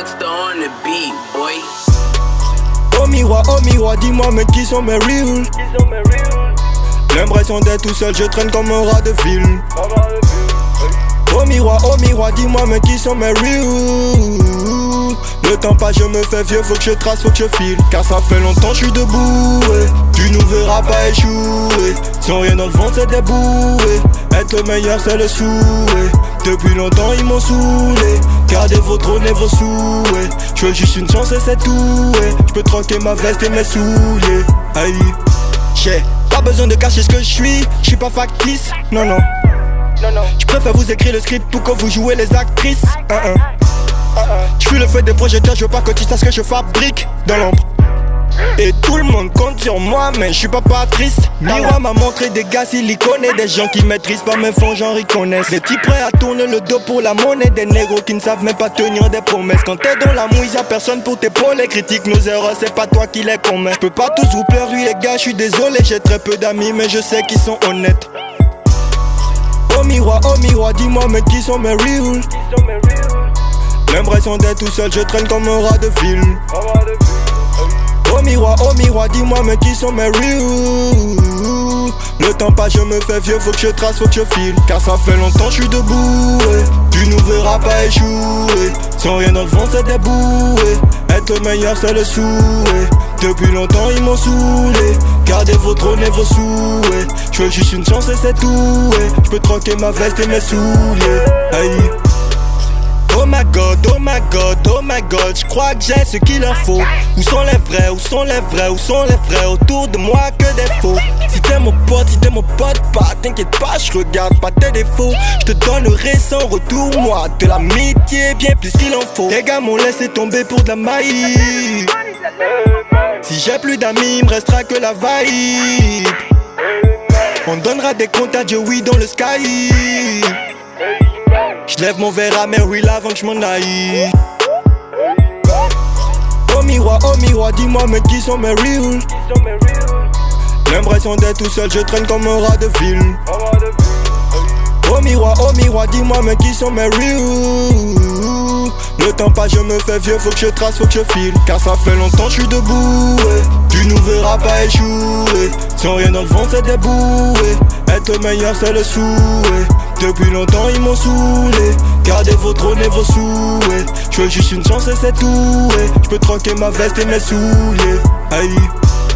Dexter on the beat, boy. Oh miroir, dis-moi mais qui sont mes reals? L'impression d'être tout seul, je traîne comme un rat de film. Oh miroir, dis-moi mais qui sont mes reals? Le temps passe, je me fais vieux, faut que je trace, faut que je file. Car ça fait longtemps je suis debout, tu nous verras pas échouer. Sans rien dans le ventre c'est des bouées. Être le meilleur c'est le souhait. Depuis longtemps ils m'ont saoulé. Gardez vos trônes et vos souhaits. Je veux juste une chance et c'est tout, je peux troquer ma veste et mes souliers. Aïe, j'ai pas besoin de cacher ce que je suis pas factice, non. Je préfère vous écrire le script pour que vous jouez les actrices. Je suis le feu des projecteurs, je veux pas que tu saches ce que je fabrique dans l'ombre. Et tout le monde compte sur moi, mais je suis pas Patrice. Miroir m'a montré des gars silicone et des gens qui maîtrisent pas mes fonds, genre ils connaissent. Des petits prêts à tourner le dos pour la monnaie, des négros qui ne savent même pas tenir des promesses. Quand t'es dans la mouille, y'a personne pour t'épauler. Critique nos erreurs, c'est pas toi qui les commets. Je peux pas tous vous plaire, lui les gars, je suis désolé. J'ai très peu d'amis, mais je sais qu'ils sont honnêtes. Oh miroir, dis-moi mais qui sont mes reals? L'impression d'être tout seul, je traîne comme un rat de film. Oh miroir, dis-moi mais qui sont mes reals? Le temps passe, je me fais vieux, faut que je trace, faut que je file. Car ça fait longtemps je suis debout, tu nous verras pas échouer. Sans rien dans le ventre c'est des bouées. Être le meilleur c'est le souhait. Depuis longtemps ils m'ont saoulé. Gardez vos trônes et vos souhaits. Je veux juste une chance et c'est tout, je peux troquer ma veste et mes souliers. Aïe. Oh my god, je crois que j'ai ce qu'il leur faut. Où sont les vrais, où sont les vrais autour de moi que des faux. Si t'es mon pote, pas t'inquiète pas, je regarde pas tes défauts. Je te donnerai sans retour, moi, de l'amitié bien plus qu'il en faut. Les gars m'ont laissé tomber pour de la maïs. Si j'ai plus d'amis, il me restera que la vibe. On donnera des comptes à Dieu, oui, dans le sky. J'lève mon verre à Mary avant que j'm'en aille. Oh miroir, dis-moi mais qui sont mes reals? L'impression d'être tout seul, je traîne comme un rat de film. Oh miroir, dis-moi mais qui sont mes reals? Le temps passe, je me fais vieux, faut que je trace, faut que je file. Car ça fait longtemps je suis debout, tu nous verras pas échouer. Sans rien dans le ventre c'est des bouées. Être le meilleur c'est le souhait. Depuis longtemps ils m'ont saoulé. Gardez vos trônes et vos souhaits. Je veux juste une chance et c'est tout, je peux troquer ma veste et mes souliers. Aïe.